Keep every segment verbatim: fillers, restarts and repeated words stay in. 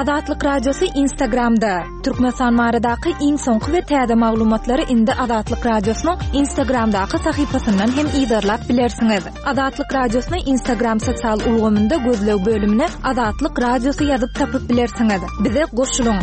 Azatlyk Radiosu Instagramda. Türkmenistan baradaky iň soňky we täze maglumatlary indi Azatlyk Radiosynyň Instagramdaky sahypasyndan hem ýazarlap bilersiňiz. Azatlyk Radiosynyň Instagram sosial ulgamynda gözlew bölümine Azatlyk Radiosu ýazyp tapyp bilersiňiz. Bize goşulyň.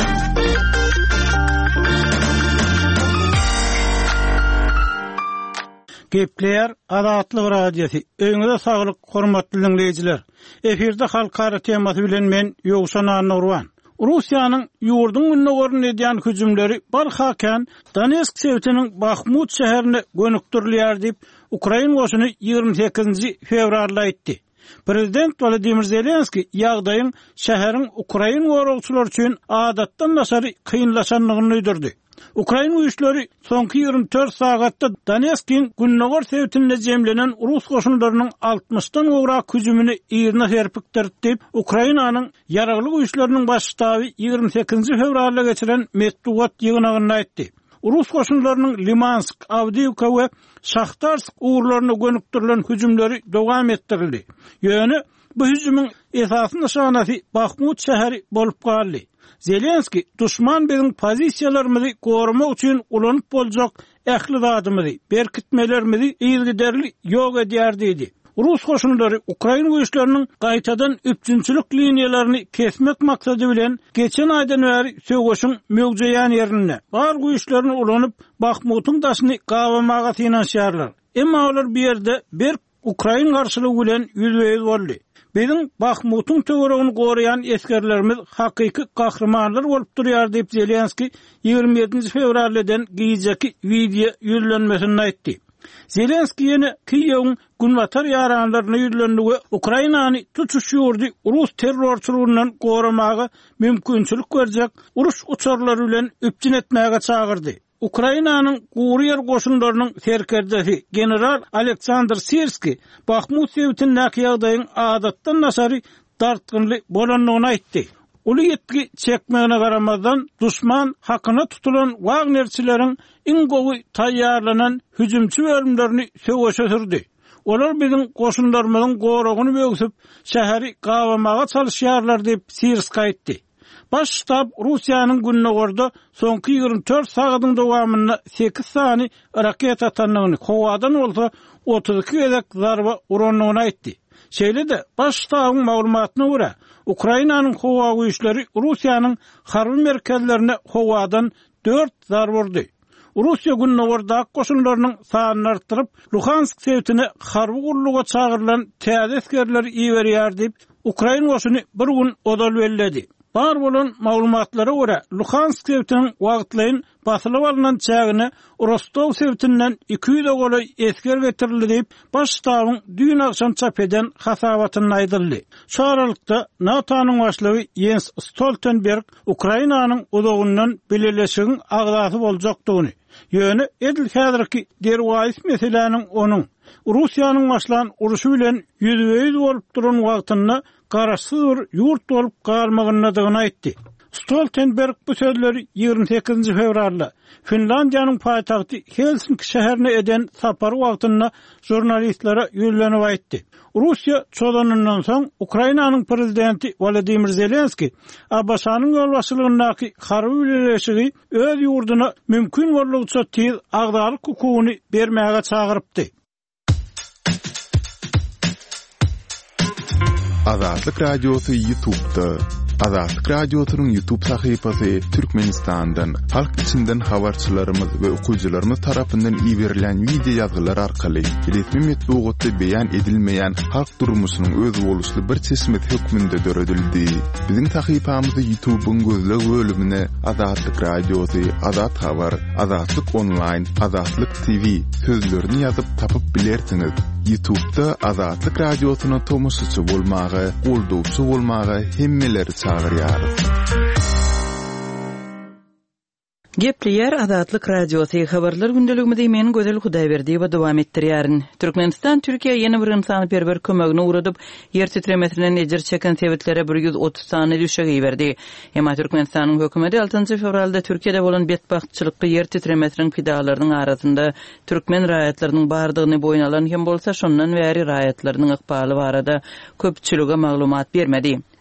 Gepler Azatlyk Radiosu. Öňüňizde saglyk, hormatly dinleýijiler. Eferde halkara temasy bilen men Ýogşan Nurwan. Russiýanyň ýurdun günne görün edýän hüjümleri barhakan Donetsk şehriniň Bakhmut şäherine gönükdirilýär diýip Ukraina goşuny ýygrimi sekizinji fevralda aýtdy. Prezident Volodymyr Zelenski ýagdaýyň şäheriň Ukraina goragçylary üçin adatdan naşary kynlaşanlygyny öýdürdi. Ukraina güýçleri soňky ýygrimi dört sagatda Donetskiň Günnogor sewtinde jemlenen Rus goşunlarynyň altmışdan gowrak hüjümini ýerine serpikdirdi diýip Ukrainanyň ýaragly güýçleriniň baş ştaby ýygrimi sekizinji fevralda geçiren medeniýet ýygynagyny aýtdy. Rus goşunlarynyň Limansk, Avdiivka we Shahtarsk uğurlaryna gönükdirilen hüjümleri dowam etdirildi. Ýöne bu hüjümiň esasy nişanasy Bakhmut şäheri bolup galdy. Zelenski düşman biziň pozisiýalarymyzy gorumak üçin ulanyp boljak ähli zadymyzy, berkitmelerimizi ýygyderli ýok edýär diýdi. Rus goşunlary Ukraina güýçleriniň gaýtadan üpçünçülük liniýalaryny kesmek maksady bilen geçen aýdan bäri söwgeşiň mögjeýän ýerine bar güýçlerini ulanyp Bakhmutyň daşyny gawamaga synanşýarlar. Emma olar bir ýerde bir Ukraina garşylygy bilen ýüzbeýiz boldy. Biziň Bakhmutyň töweregini goraýan eskerlerimiz hakyky kahramanlar bolup durýar diýip Zelenski ýygrimi ýedinji fevraldan giýjeki video ýüzlenmesini aýtdy. Zelenski ýene Kiýewiň günwatar ýaranlaryny ýüzlendi we Ukrainany tutuş ýurdy Rus terrorçylygyndan goramaga mümkinçilik berjek uruş uçarlary bilen üpçün etmäge çagyrdy. Ukrainanyň Guriyer goşunlarynyň serkerdesi general Aleksandr Sirski Bakhmut sewtindäki ýagdaýyň adatdan naşary dartgynly bolanlygyny aýtdy. Uly ýetki çekmegine garamazdan düşman hakyna tutulan Wagnerçileriň iň gowy taýýarlanan hüjümçi bölümlerini söwgeşe sürdi. Olar biziň goşunlarymyzyň goragyny bögsüp şäheri gawamaga çalyşýarlar diýip Sirski aýtdy. Baş ştab Russiýanyň Günnogorda soňky ýygrimi dört sagatyň dowamynda sekiz sany raket atanlygyny, howadan bolsa otuz iki gezek zarba uranlygyny aýtdy. Şeýle-de baş ştabyň maglumatyna görä, Ukrainanyň howa güýçleri Russiýanyň harby merkezlerine howadan dört zarba urdy. Russiýa Günnogorda goşunlarynyň sanyny artdyryp, Luhansk sewtine harby guruluga çagyrylan täze eskerleri iýerýär diýip Ukraina goşuny bir gün odal belledi. Bar bolan maglumatlara görä, Luhansk sewtiniň wagtlaryň basylyp alynan çägine Rostov sewtinden iki yüz goly esker getirildi diýip baş ştabyň düýün akşam çap eden hasabatyny aýdyldy. Şu aralykda NATO'nyň başlygy Jens Stoltenberg Ukrainanyň udagundan belirleşigiň agdasy boljakdygyny, ýöne edil häzirki derwäis meseleniň onuň Russiýanyň başlan uruşy bilen ýüzbeýiz bolup duran wagtyna garaşsyz ýurt bolup galmagyny aýtdy. Stoltenberg bu sözleri ýygrimi sekizinji fevralda Finlandiýanyň paýtagty Helsinki şäherine eden sapary wagtynda jurnalistlere ýüzlenip aýtdy. Russiýa çolanyndan soň Ukrainanyň prezidenti Volodymyr Zelenski Abbasanyň ýolbaşçylygyndaky harby birleşigi öz ýurduna mümkin bolugça tez agdalyk hukugyny bermäge çagyrypdy. Azatlyk Radiosu YouTube'da. Azatlyk Radiosynyň YouTube sahypasy Türkmenistandan, halk içinden habarçylarymyz we okuyjylarymyz tarapyndan iýerilen video ýazgylar arkaly resmi metbuatda beýan edilmeýän halk durmuşynyň öz boluşly bir çeşmet hökmünde döredildi. Biziň sahypamyzda YouTube'un gözleg bölümine Azatlyk Radiosu, Azat Habar, Azatlyk Online, Azatlyk T V sözlerini ýazyp tapyp bilersiňiz. YouTube'da Azatlyk Radiosyna tomusçy bolmagy, goldowçy bolmagy hemmeleri çagyrýar. Gepleyer Azatlyk Radiosu habarlar gündeligimizde men gözel Hudaýberdi we dowam etdirýärin. Türkmenistan Türkiýe ýene bir insanyperwer kömegine uğradyp ýer titremesinden ejir çeken sebetlere bir yüz otuz sany düşegi berdi. Emma Türkmenistanyň hökümeti altynjy fevralda Türkiýede bolan betbahtçylykly ýer titremesiniň fidalarynyň arasynda türkmen raýatlarynyň bardygyny boýun alan hem bolsa şondan bäri raýatlarynyň ykbaly barada köpçülüge maglumat bermedi.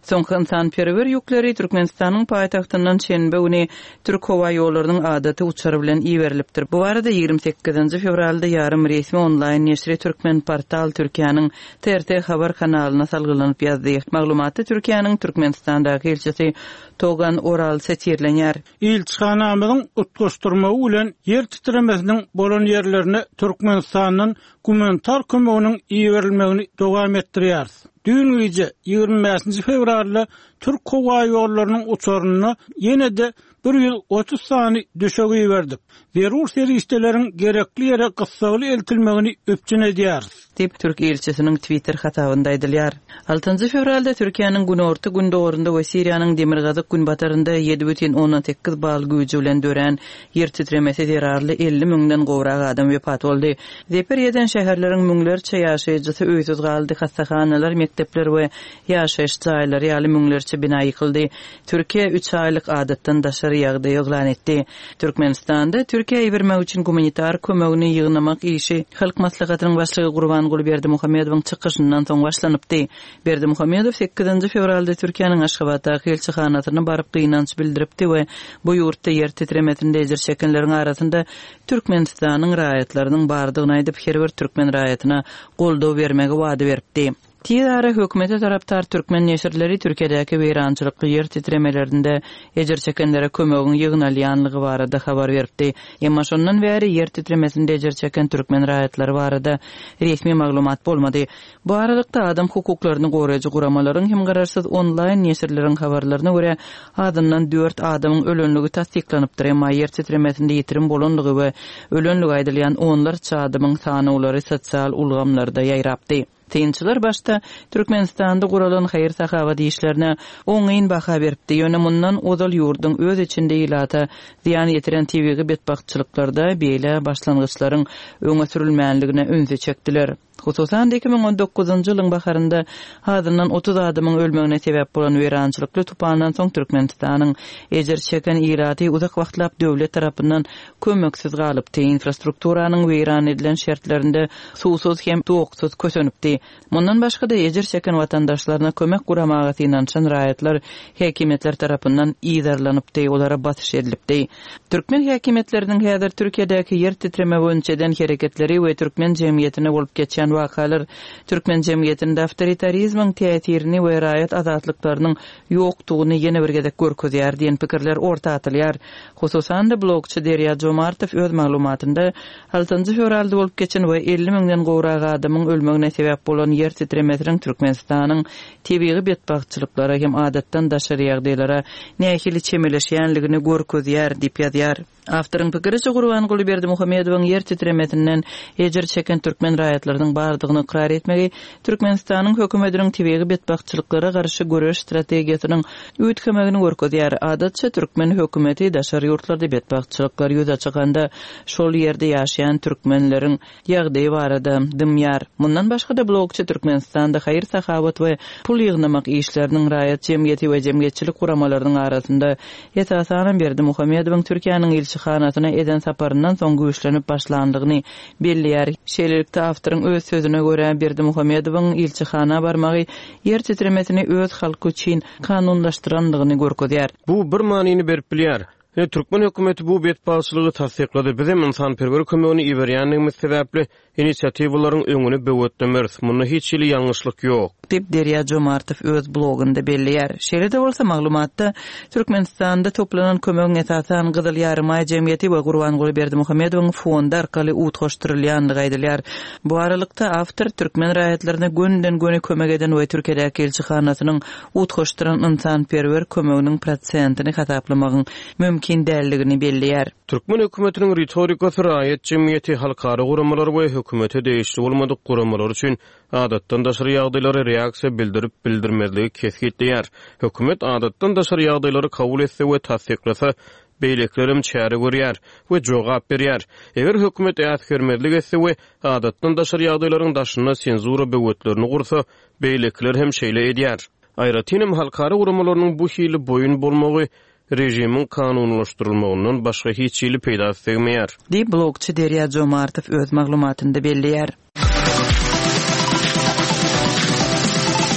Soňky insanperwer ýükleri Türkmenistanyň paýtagtyndan şenbe güni Türk howa ýollarynyň adaty uçary bilen iýerilipdir. Bu arada ýygrimi sekizinji fevralda ýarym resmi onlaýn neşri Türkmen portal Türkiýanyň T R T habar kanalyna salgylanyp ýazdy. Maglumaty Türkiýanyň Türkmenistandaky elçisi Togan Oral seçilenýär. Elçihanamyzyň utgaşdyrmagy bilen ýer titremesiniň bolan ýerlerine Türkmenistanyň gumanitar kömeginiň iýerilmegini dowam etdirýär. Dün gece ýygrimi beşinji fevralda Türk howa ýollarynyň uçaryny ýene-de bir ýyl otuz sany döşegi berdik. Berur serişdeleriň gerekli ýere gysgaly eltilmegini öpçün edýär. Tip Türk elçisiniň Twitter hatawynda aýdylýar. altynjy fevralda Türkiýanyň günorta gün dogurunda we Siriýanyň Demirgazyk gün batarynda ýedi бүтүn oňdan sekiz bal güýji bilen dören ýer titremesi derarly elli müňden gowrak adam wepat boldy. Zeperýeden şäherleriň müňlerçe ýaşaýjysy öýsüz galdy, hastahanalar, mektepler we ýaşaýyş jaýlary ýaly müňlerçe bina ýykyldy. Türkiýe üç aýlyk adatdan daşary ýagdaý eglan etdi. Türkmenistanda Türkiýe bermek üçin gumanitar kömegini ýygnamak işi halk maslahatynyň başlygy Gurban Berdimuhammedowyň çykyşyndan soň başlanypdy. Berdimuhammedow sekizinji fevralda Türkiýanyň Aşgabatdaky elçihanatyna baryp gynanç bildiripdi we bu ýurtda ýer titremesinde ejir çekenleriň arasynda Türkmenistanyň raýatlarynyň bardygyny aýdyp her bir türkmen raýatyna goldaw bermegi wada beripdi. Tiýara hökümete taraptar türkmen neşirleri Türkiýedäki weýrançylykly ýer titremelerinde ejir çekenlere kömegiň ýygnalýanlygy barada habar beripdi. Emma şondan bäri ýer titremesinde ejir çeken türkmen raýatlary barada resmi maglumat bolmady. Bu aralykda adam hukuklaryny goraýjy guramalaryň hem gararsyz onlaýn neşirleriň habarlaryna görä adamdan dört adamyň ölenligi tasdiklanypdyr, emma ýer titremesinde ýetirim bolanlygy we ölenligi aýdylýan onlarça adamyň sany ulary sosial ulgamlarda ýaýrapdy. Teyinçiler başta Türkmenistanda guralan hayır sahawat işlerine oňaýyn baha beripdi. Ýöne mundan odal ýurduň öz içinde ýylata ziýan ýetiren T V-ge betbagtçylyklarda beýle başlangyçlaryň öňe sürilmänligine önse çekdiler. Hususan iki bin on dokuzunji ýylyň baharynda hadyndan otuz adamyň ölmegine sebäp bolan weýrançylykly tupandan soň Türkmenistanyň ejir çeken ýylaty uzak wagtlap döwlet tarapyndan kömeksiz galypdy. Infrastrukturanyň weýran edilen şertlerinde suwsuz hem toksuz kösenipdi. Mundan başga da ejir çeken watandaşlaryna kömek guramagy inançan raýatlar häkimetler tarapyndan ýydarlanypdy, olara batyş edilipdi. Türkmen häkimetleriniň häzir Türkiýedäki ýer titreme boýunçadan hereketleri we türkmen jemgyýetine bolup geçen wakalar türkmen jemgyýetinde awtoritarizmiň täsirini we raýat azatlyklarynyň ýokdugyny ýene bir gezek görkezýär diýen pikirler orta atylýar. Hususan da blogçy Derya Jomartow öz maglumatynda altynjy fevralda bolup geçen we elli müňden gowrak adamyň ölmegine sebäp bolan ýer titremesiniň Türkmenistanyň T V-ge betbagtçylyklara hem adatdan daşary ýagdaýlara nähili çemeleşýänligini görkezýär diýip ýazýar. Awtoryň pikiriçe Gurban Berdimuhammedowyň ýer titremesinden ejir çeken türkmen raýatlarynyň bardygyny ikrar etmegi Türkmenistanyň hökümetiniň T V-ge betbagtçylyklara garşy göreş strategiýasynyň üýtgemegini görkezýär. Adatça türkmen hökümeti daşary ýurtlarda betbagtçylyklar ýüze çykanda şol ýerde ýaşaýan türkmenleriň ýagdaýy barada dymýar. Mundan başga da blogçy Türkmenistanda hayır sahawat we pul ýygnamak işleriniň raýat jemgyýeti we jemgyýetçilik guramalarynyň arasynda ýetasanan Berdimuhammedowyň Türkiýanyň elçihanatyna eden saparyndan soň güýçlenip başlandygyny belliýär. Şeýlelikde awtoryň öz sözüne görä Berdimuhammedowyň elçihana barmagy ýer titremesini öz halky üçin kanunlaşdyrandygyny görkezýär. Bu bir manyny berip bilýär. E, Türkmen hökümeti bu betbagçylygy tasdiklady. Bizim insanperwer kömegini iberýänligimiz sebäpli inisiatiwalaryň öňüne böwetlemeriz. Munda hiç ýyly ýalňyşlyk ýok. Dip Derya Jomartow öz blogunda belliýär. Şeýle-de bolsa maglumatda Türkmenistanda toplanan kömegiň esasan Gyzyl ýarymay jemgyýeti we Gurban Berdimuhammedowyň fondy arkaly utgaşdyrylýanlygy aýdylýar. Bu aralykda awtor türkmen raýatlaryna günden güne kömek eden we Türkiýedäki elçihanatynyň utgaşdyran insanperwer kömeginiň prosentini hasaplamagyň mümkin dälligini belliýär. Türkmen hökümetiniň retorikasy raýat jemgyýeti halkara guramalary we hökümete değişli bolmadyk guramalar üçin adatdan daşary ýagdaýlara reaksiýa bildirip bildirmezligi kesgitleýär. Hökümet adatdan daşary ýagdaýlary kabul etse we tasdiklasa beýleklerim çäre görýär we jogap berýär. Eger hökümet äsgermezlik etse we adatdan daşary ýagdaýlaryň daşyna senzura böwetlerini gursa, beýlekler hem şeýle edýär. Aýratynam halkara guramalarynyň bu hili boyun bolmagy rejimiň kanunlaşdyrylmagyndan başga hiç ýyly peýda etmeýär. Di blogçy Derya Jomartow öz maglumatynda belliýär.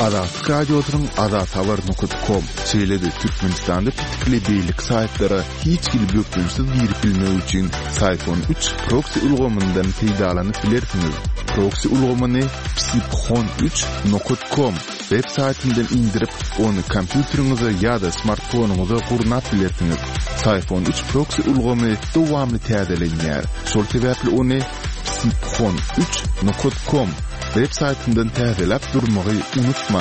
Azatlyk radiosynyň azat habar nokta com şeýledi Türkmenistanda pitikli beýlik saýtlary hiç gil bökdünsiz girip bilmek üçin Sayfon üç proxy ulgamyndan peýdalanyp bilersiňiz. Proxy ulgamyny psiphon üç nokta com web saytyndan indirip onu kompýuteriňize ýa-da smartfonuňyza gurnap bilersiňiz. Sayfon üç proxy ulgamy dowamly täzelenýär. Şol sebäpli onu psiphon üç nokta com web saytyndan täzelep durmagy unutma.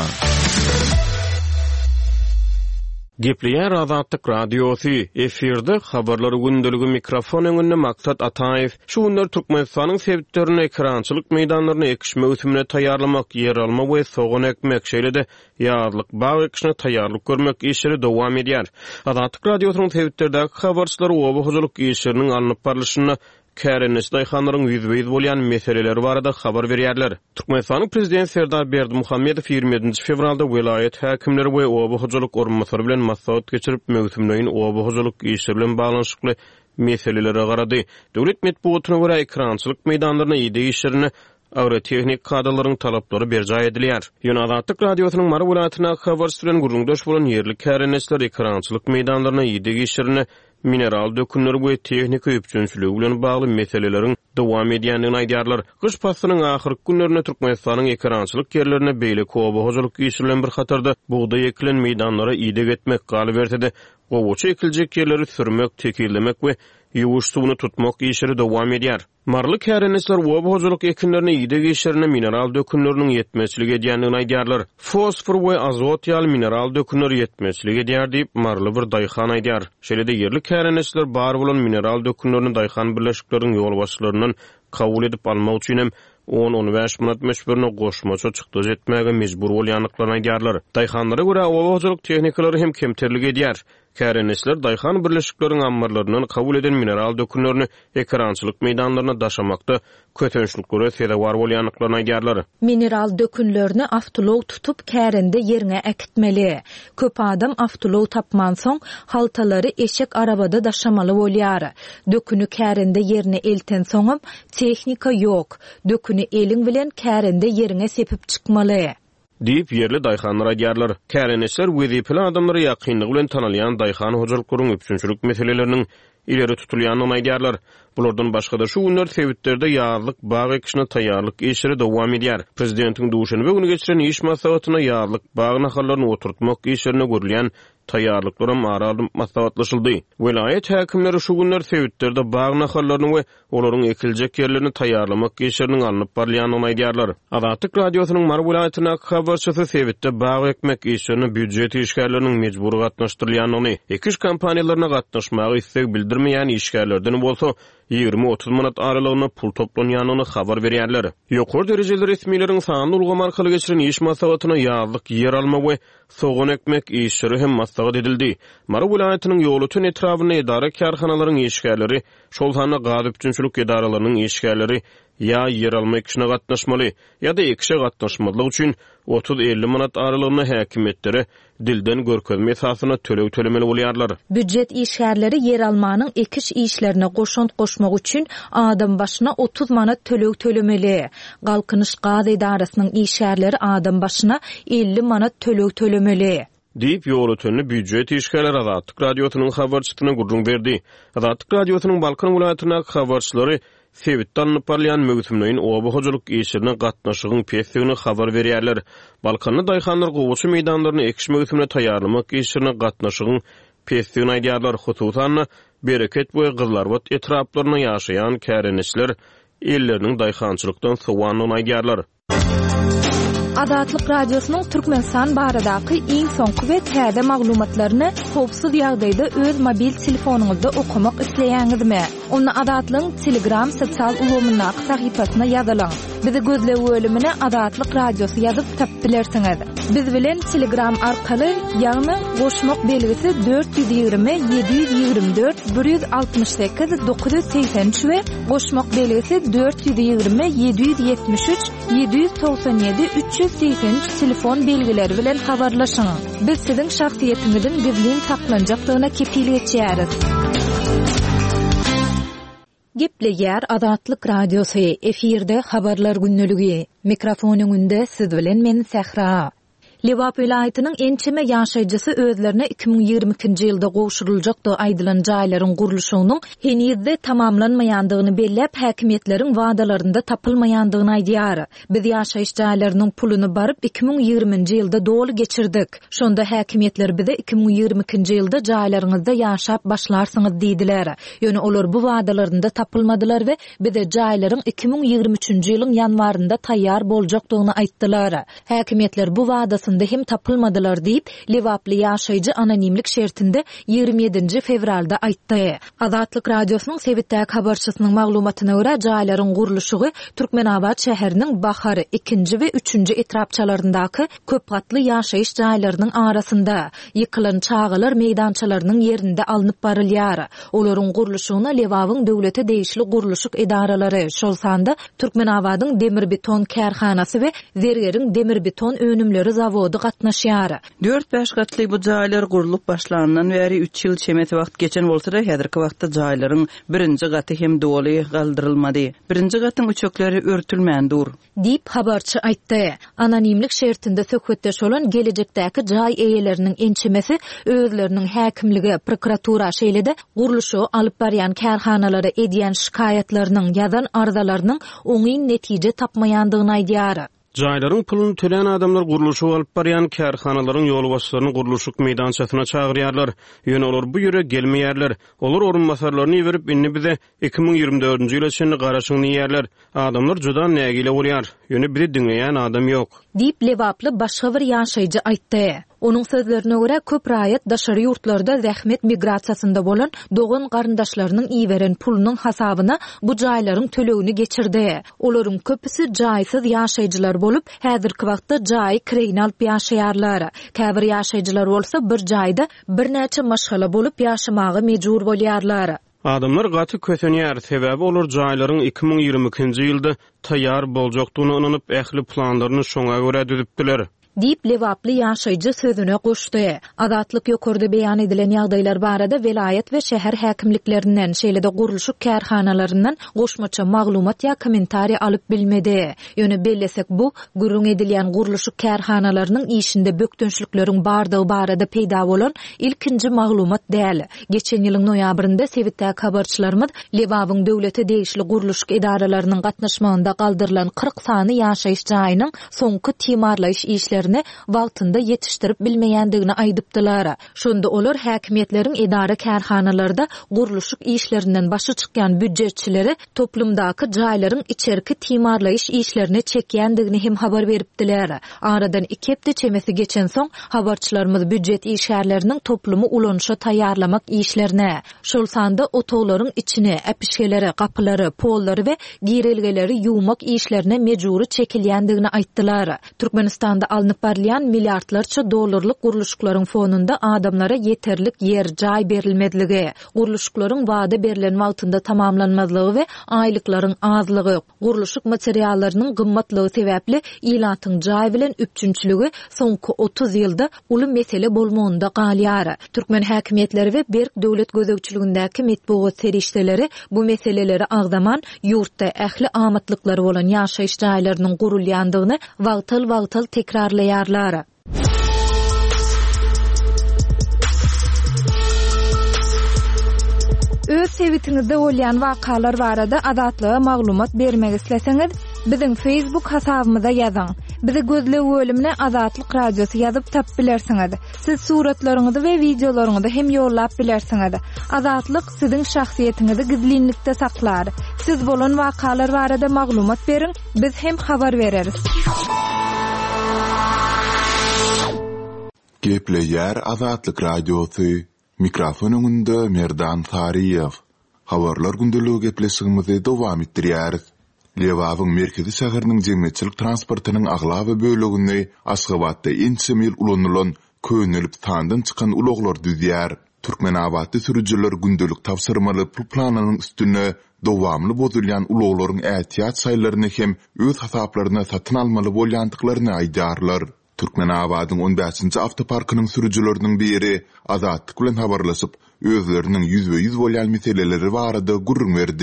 Gepleýär Azatlyk radiosy efirde habarlary gündəligi mikrofon öňünde maksat Ataýew şu günler Türkmenistanyň sebitlerini ekrançylyk meýdanlaryna ekiş möhümine taýýarlamak, ýer alma we soğan ekmek şeýlede ýazlyk baý ekişine taýýarlyk görmek işleri dowam edýär. Azatlyk radiosynyň sebitlerdäki habarçylary oba hojalyk işleriniň alınıp barlyşyna Kärenesi daýhanlaryň ýüzbeýiz bolýan meseleleri barada habar berýärler. Türkmenistanyň prezident Serdar Berdimuhammedow ýigirmenti fevralda welaýet häkimleri we oba hojalyk orunmasary bilen maslahat geçirip möhümleýin oba hojalyk işleri bilen baglanyşykly meselelere garady. Döwlet medeniýetyne görä ekrançylyk meýdanlaryna ýydy işlerini agrotehnik kadrlaryň talaplary berja edilýär. Ýöne Azatlyk radiosynyň Mara welaýatyna habarçy bilen guruldaş bolan ýerli kärenesler ekrançylyk meýdanlaryna ýydy işlerini mineral dökünleri we tehnika üpçünçüligi bilen bagly meseleleriň dowam edýändigini aýdýarlar. Gyş pasynyň ahyrky günlerinde Türkmenistanyň ekrançylyk ýerlerine beýle kowa hojalyk işleri bilen bir hatarda buğday ekilen meýdanlara ýydy etmek galy berdi. Gowaça ekiljek ýerleri sürmek, tekillemek we ýuwuş suwuny tutmak işleri dowam edýär. Marly kärenesler oba hojalyk ekinlerine ýydy işlerine mineral dökünleriniň ýetmezçiligi edýändigini aýdýarlar. Fosfor we azot ýaly mineral dökünleri ýetmezçiligi edýär diýip marly bir daýhan aýdýar. Şeýlede ýerli kärenesler bar bolan mineral dökünlerini daýhan birleşikleriň ýolbaşçylarynyň kabul edip almak üçin hem on on beş manat meşberine goşmaça çykdyr etmäge mejbur bolýanlyklaryny aýdýarlar. Daýhanlara görä oba hojalyk tehnikalary hem kemterlik edýär. Kärenesler daýhan birleşikleriň ammarlarynyň kabul eden mineral dökünlerini ekrançylyk meýdanlaryna daşamakda kötençliklere sebäp bolýanlyklaryny aýdýarlar. Mineral dökünlerini avtolog tutup kärende ýerine äkitmeli. Köp adam avtolog tapman soň haltalary eşek arabada daşamaly bolýar. Dökünü kärende ýerine elten soňam tehnika ýok. Dökünü eliň bilen kärende ýerine sepip çykmaly. Diýip ýerli daýhanlar aýdýarlar. Kärenesler wezipli adamlary ýakynlyk bilen tanalýan daýhan hojalyklaryň üpçünçilik meseleleriniň ileri tutulýanyny aýdýarlar. Bulardan başga da şu günler sebitlerde ýazlyk bagy ekişine taýýarlyk işleri dowam edýär. Prezidentiň duşany we güni geçiren iş maslahatyna ýazlyk bagy nahallaryny oturtmak işlerine görülýän taýýarlyklary maraly maslahatlaşyldy. Welaýet häkimleri şu günler sebitlerde bagy nahallaryny we olaryň ekiljek ýerlerini taýýarlamak işleriniň alınıp barýanyny aýdýarlar. Azatlyk radiosynyň Mara welaýatyna habarçysy sebitde bagy ekmek işlerini büdjet işgärleriniň mejbur gatnaşdyrylýanyny, ekiş kampaniýalaryna gatnaşmagy istek bildirmeýän işgärlerden bolsa ýygrimi otuz manat aralygyna pul toplanýanyny habar berýärler. Ýokary derejeli resmiýetiň sanly ulgamy arkaly geçiren iş maslahatyna ýazlyk ýer alma we soğan ekmek işleri hem maslahat edildi. Mara welaýatynyň ýolutyn etrabyna edara karhanalaryň işgärleri, şol hany gazypçynçylyk edaralarynyň işgärleri ya yer alma ekişine gatnaşmaly ya da ekişe gatnaşmalyk üçin otuz elli manat aralygyna häkimetlere dilden görkezme esasyna tölew tölemeli bolýarlar. Büdjet işgärleri yer almanyň ekiş işlerine goşant goşmak üçin adam başyna otuz manat tölew tölemeli. Galkynyş gaz edarasynyň işgärleri adam başyna elli manat tölew tölemeli. Diýip ýolutynly büdjet işgärleri Azatlyk radiosynyň habarçysyna gurrun berdi. Azatlyk radiosynyň Balkan welaýatyna habarçylary sebitden parlayan möhümleýin oba hojalyk işlerine gatnaşygyň pesdigini habar berýärler. Balkanly daýhanlar gowaça meýdanlaryny ekiş möhümine taýýarlamak işlerine gatnaşygyň pesdigini aýdýarlar. Hususan Bereket we Gyzlarbat etraplaryna ýaşaýan kärenesler elleriniň daýhançylykdan sowanyny aýdýarlar. Azatlyk radiosynyň Türkmenistan baradaky iň soňky we täze maglumatlaryny howpsuz ýagdaýda öz mobil telefonuňyzda okumak isleýäňizmi? Onu Azatlyň Telegram sosial ulgamyna sahypasyna ýazylaň. Bizi gözle bölümine Azatlyk radiosu ýazyp tapyp bilersiňiz. Biz bilen Telegram arkaly ýagny goşmak belgisi dört yüz ýygrimi yedi yüz ýygrimi dört bir yüz altymyş sekiz dokuz yüz seksen üç we goşmak belgisi dört yüz ýygrimi yedi yüz ýetmiş üç yedi yüz toksan ýedi üç yüz seksen üç telefon belgileri bilen habarlaşyň. Biz siziň şahsiýetiňizin gizlin saklanjaklygyna kepillik etýäris. Gepleýär Azatlyk radiosu efirde habarlar günneligi. Mikrofonyň önünde siz bilen men Sehra. Lewap vilayatynyň ençeme ýaşaýjysy özlerine iki bin ýygrimi ikinji ýylda gowşuruljakdy aýdylan jaýlaryň gurulşynyň henizde tamamlanmaýandygyny bellep häkimetleriň wadalarynda tapylmaýandygyny aýdýar. Biz ýaşaýyş jaýlarynyň puluny baryp iki bin ýygrimiňji ýylda dolu geçirdik. Şonda häkimetler bize iki bin ýygrimi ikinji ýylda jaýlaryňyzda ýaşap başlarsyňyz diýdiler. Ýöne olar bu wadalarynda tapylmadylar we bize jaýlaryň iki bin ýygrimi üçünji ýylyň ýanwarynda taýýar boljakdygyny aýtdylar. Häkimetler bu wadasynda hem tapylmadylar diýip Lewaply ýaşaýjy anonimlik şertinde ýygrimi ýedinji fevralda aýtdy. Azatlyk radiosynyň Sebitdäki habarçysynyň maglumatyna görä jaýlaryň gurulşy Türkmenabad şäheriniň Bahary ikinji we üçünji etrapçalaryndaky köp gatly ýaşaýyş jaýlarynyň arasynda ýykylan çağalar meýdançalarynyň ýerinde alınıp barylýar. Olaryň gurulşyna Lewabyň döwlete değişli gurulşyk edaralary, şol sanda Türkmenabadyň demir beton kärhanasy we Zergeriň demir beton önümleri zawody gatnaşýar. dört beş gatly bu jaýlar gurulup başlanandan beri üç ýyl çemeti wagt geçen bolsa-da häzirki wagtda jaýlaryň birinji gaty hem doly galdyrylmady. Birinji gatyň üçekleri örtülmändir diýip habarçy aýtdy. Anonimlik şertinde söhbetdeş bolan gelecekdäki jaý eýeleriniň ençemesi özleriniň häkimligi, prokuratura şeýlede gurulşy alyp barýan kärhanalara edýän şikayetleriniň ýazan arzalarynyň oňy netije tapmaýandygyny aýdýar. Jaýlaryň pulunu tölen adamlar gurulşy alyp barýan kärhanalaryň ýol başçylaryny gurulşyk meýdançasyna çagyrýarlar. Ýöne olar bu ýere gelmeýärler. Olar orunmasarlaryny berip inni bize iki bin ýygrimi dördünji ýyla çenli garaşyny ýerler. Adamlar juda nägile bolýar. Ýöne biri diňeýän adam ýok. Diýip Lewaply başga bir ýaşaýjy aýtdy. Onun sözlerine göre köp raýat daşary ýurtlarda zähmet migrasiýasynda bolan dogan garyndaşlarynyň iýberen pulunun hasabyna bu jaýlaryň tölegini geçirdi. Olaryň köpüsi jaýsyz ýaşaýjylar bolup, häzirki wagtda jaý kireýini alyp ýaşaýarlar. Käbir ýaşaýjylar bolsa bir jaýda bir näçe maşgala bolup ýaşamagy mejbur bolýarlar. Adamlar gaty kötenýär, sebäbi olar jaýlaryň iki bin ýygrimi ikinji ýylda taýýar boljakdygyny inanyp ähli planlaryny şoňa görä düzüpdiler. Diýip Lewaply ýaşaýjy sözüne goşdy. Azatlyk ýokurda beýan edilen ýagdaýlar barada vilayet we şäher häkimliklerinden şeýlede gurulşyk kärhanalaryndan goşmaça maglumat ýa kommentariýa alyp bilmedi. Ýöne bellesek bu gurrun edilýän gurulşyk kärhanalarynyň işinde bökdünçlikleriň bardygy barada peýda bolan ilkinji maglumat däl. Geçen ýylyň noýabrynda Sebitdäki habarçylarymyz Lewabyň döwlete değişli gurulşyk edaralarynyň gatnaşmagynda galdyrylan kırk sany ýaşaýyş jaýynyň soňky timarlaýyş işleri wagtynda yetişdirip bilmeýändigini aýdypdylar. Şonda olar häkimetleriň edara kärhanalarynda gurulşyk işlerinden başy çykýan büdjetçileri toplumdaky jaýlaryň içerki timarlaýyş işlerini çekýändigini hem habar beripdiler. Aradan iki hepde çemesi geçen soň habarçylarymyz büdjet işgärleriniň toplumy ulanşa taýýarlamak işlerine, şol sanda otoglaryň içini, äpişgeleri, gapylary, pollary we girelgeleri ýuwmak işlerine mejburi çekilýändigini aýtdylar. Türkmenistanda barlyan milyardlarça dollarlyk gurulşyklaryň fonunda adamlara yeterlik yer jaý berilmediligi, gurulşyklaryň wada berilen wagtynda tamamlanmazlygy we aýlyklaryň azlygy, gurulşyk materiallarynyň gymmatlygy sebäpli ilatyň jaý bilen üpçünçligi soňky otuz ýylda uly mesele bolmagynda galýar. Türkmen häkimetleri we berk döwlet gözegçiligindäki metbuat serişdeleri bu meseleleri agdaman ýurtda ähli amatlykları bolan ýaşaýyş jaýlarynyň gurulýandygyny wagtal-wagtal tekrarlaýarlar. Öz sevitiňizde bolýan wakalar barada adatlyga maglumat bermek isleseňiz, biziň Facebook hasabymyza ýazyň. Bizi gözlep bölümine Azatlyk Radiosu ýazyp tap bilersiňiz. Siz suratlaryňyzy we videolaryňyzy hem ýollap bilersiňiz. Azatlyk siziň şahsiýetiniňizi gizlinlikde saklar. Siz bolan wakalar barada maglumat beriň, biz hem habar bereriz. Gepleýär Azatlyk Radiosu. Mikrofon öňünde Merdan Fariýew. Habarlar gündeligi gepleşigimizi dowam etdirýär. Lewabyň merkezi şäheriniň jemgyýetçilik transportynyň aglaby bölegini Aşgabatda ençe mil ulanylan könelip tandan çykan ulaglar düzýär. Türkmenabadda sürüjiler gündelik tapşyrmaly planynyň üstüne dowamly bozulýan ulaglaryň ähtiýat saýlaryny hem öz hasaplaryna satyn almaly bolýandyklaryny aýdýarlar. Türkmenabadyň on beşinji awtoparkynyň sürüjileriniň biri Azatlyk bilen habarlaşyp özleriniň yüz we yüz bolýan meseleleri barada gurrun berdi.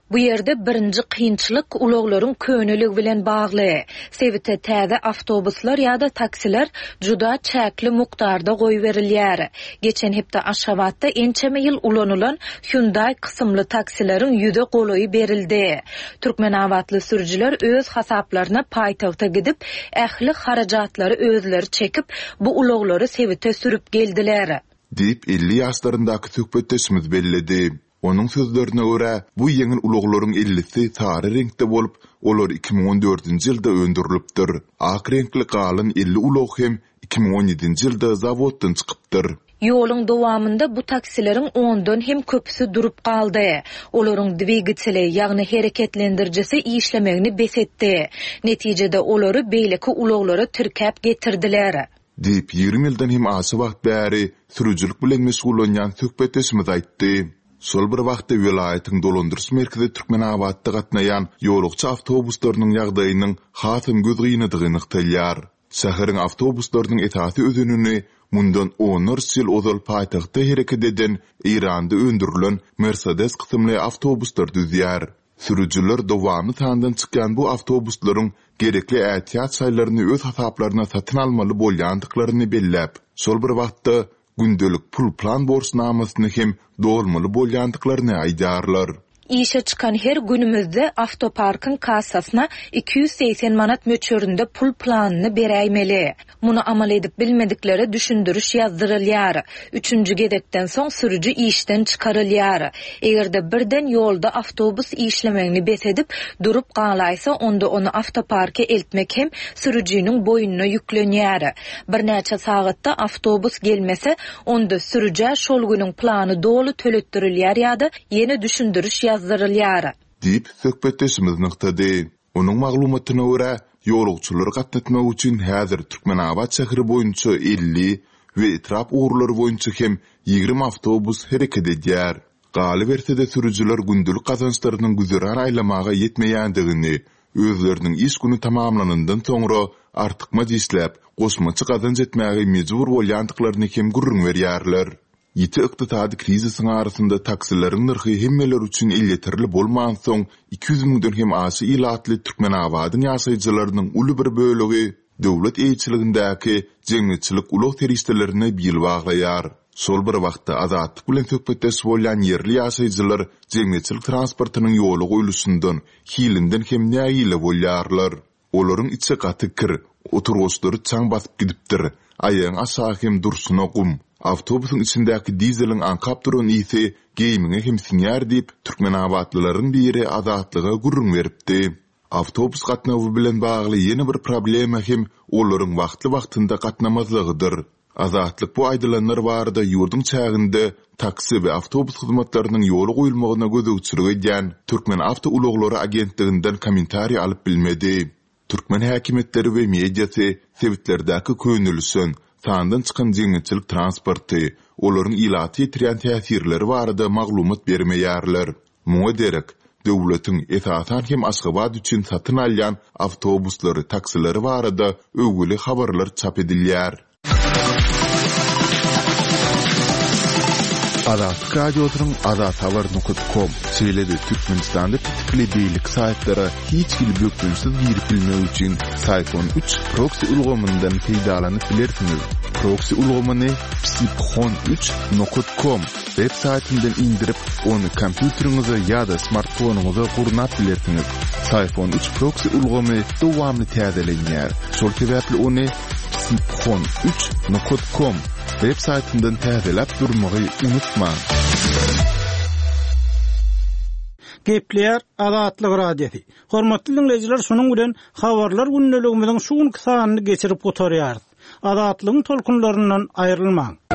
Bu yerde birinci kıyınçılık uloglaryň könüligi bilen bagly. Sebite täze awtobuslar ýa-da taksiler juda çäkli mukdarda goý berilýär. Geçen hepde Aşgabatda ençeme ýyl ulanylan Hyundai kysymly taksileriň ýüze goloý berildi. Türkmenawatly sürüjiler öz hasaplaryna paýtagta gidip, ähli harajatlary özleri çekip bu uloglary sebite sürüp geldiler. Dip elli ýaşlaryndaky söhbetdeşimiz belledi. Onun sözlerine göre bu ýeňil uloglaryň ellisi sary reňkde bolup, olar iki bin on dördünji ýylda öndürilipdir. Ak reňkli galyn elli ulog hem iki bin on ýedinji ýylda zawoddan çykypdyr. Ýoluň dowamında bu taksileriň ondan hem köpüsi durup kaldy. Olaryň dwigiteli ýagny hereketlendirjisi işlemegini besetdi. Netijede olary beýleki uloglara tirkäp getirdiler. Dip ýygrimi ýyldan hem asy wagt bäri sürüjilik bilen mesullanýan söhbetdeşimiz aýtdy. Sol bir wagtda welaýatyň dolandyrys merkezi Türkmenawatda gatnaýan ýolukçy awtobuslarynyň ýagdaýynyň hasym gözgyndygyny telýär. Şäheriň awtobuslarynyň etasy özününi mundan on ýyl ozal paýtagtda hereket eden Iranda öndürilen Mercedes kysymly awtobuslar düzýär. Sürüjiler dowamy tandan çykan bu awtobuslaryň gerekli ähtiýat saýlaryny öz hasaplaryna satyn almaly bolýandyklaryny belläp, sol bir wagtda gündelik pul plan borsnamasyny hem dolmaly bolýandyklaryny aýdarlar. İşe çıkan her günümüzde avtoparkın kassasına iki yüz seksen manat möçöründe pul planını beräýmeli. Muny amal edip bilmedikleri düşündürüş yazdırılýar. Üçüncü gedekten soň sürücü işten çıkarılýar. Egerde birden yolda avtobus işlemegini besedip durup galaýsa, onda onu avtoparka eltmek hem sürücüniň boyununa yüklenýär. Bir näçe sagatda avtobus gelmese, onda sürüjä şol günüň plany dolu töletdirilýär ýa-da ýene düşündürüş yazdırılýar. Dip söhbetdeşimiz nykdy. Onuň maglumatyna görä, ýolukçylary gatnatmak üçin häzir Türkmenawat şäheri boýunça elli we etrap uğurlary boýunça hem ýygrimi awtobus hereket edýär. Galy bersede sürüjiler gündelik gazançlarynyň güzerän aýlamaga ýetmeýändigini, özleriniň iş güni tamamlanandan soňra artykma işläp, goşmaçy gazanç etmäge mejbur bolýandyklaryny hem gurrun berýärler. Ýiti ykdysady krizisiň arasynda taksileriň narhy hemmeler üçin illeterli bolman soň iki yüz miňden hem asy ilatly Türkmenawadyň ýaşaýjylarynyň uly bir bölegi döwlet eýçiligindäki jeňnetçilik ulug teristlerine bil baglaýar. Sol bir wagtda azatlyk bilen söhbetdeş bolýan ýerli ýaşaýjylar jeňnetçilik transportynyň ýoly goýulyşyndan hilinden hem näýile bolýarlar. Olaryň içi gaty kir, oturgoçlary çaň basyp gidipdir. Aýaň aşağı hem dursuny gum. Awtobusyň içindäki dizeliň ankap duran ýygy geýmiňe hem sinýär diýip Türkmenawatlylaryň biri azatlyga gurrun beripdi. Awtobus gatnawy bilen bagly ýene bir problema hem olaryň wagtly-wagtynda gatnamazlygydyr. Azatlyk bu aýdylanlar barada ýurdun çäginde taksi we awtobus hyzmatlarynyň ýoly goýulmagyna gözegçilik edýän Türkmen Awto Uloglary agentliginden kommentariýa alyp bilmedi. Türkmen häkimetleri we mediasy sewitlerdäki könülsün sandan çıkan jeňnetçilik transporty, olaryň ilaty ýetirýän täsirleri barada maglumat bermeýärler. Muňa derek, döwletiň esasan hem Aşgabat üçin satyn alýan awtobuslary, taksileri barada öwgüli habarlar çap edilýär. Azat radiosynyň azat habar nokta com seýledi Türkmenistanda tikli beýlik saýtlary hiç bir bökünsiz girip bilmek üçin Sayfon üç proxy ulgamyndan peýdalanyp bilersiňiz. Proxy ulgamyny psipxon üç nokta com web saýtyndan indirip onu kompýuteriňize ýa-da smartfonuňyza gurnap bilersiňiz. Sayfon üç proxy ulgamy dowamly täzelenýär. Şol sebäpli onu psipxon üç nokta com web saýtyndan täzelep durmagy unutma. Gepler Azatlyk radiosi. Hormatly dinleyijiler, şonuň bilen habarlar gündeligimiziň şu günkü sanyny geçirip oturýarys. Azatlygyň tolkunlaryndan aýrylmaň.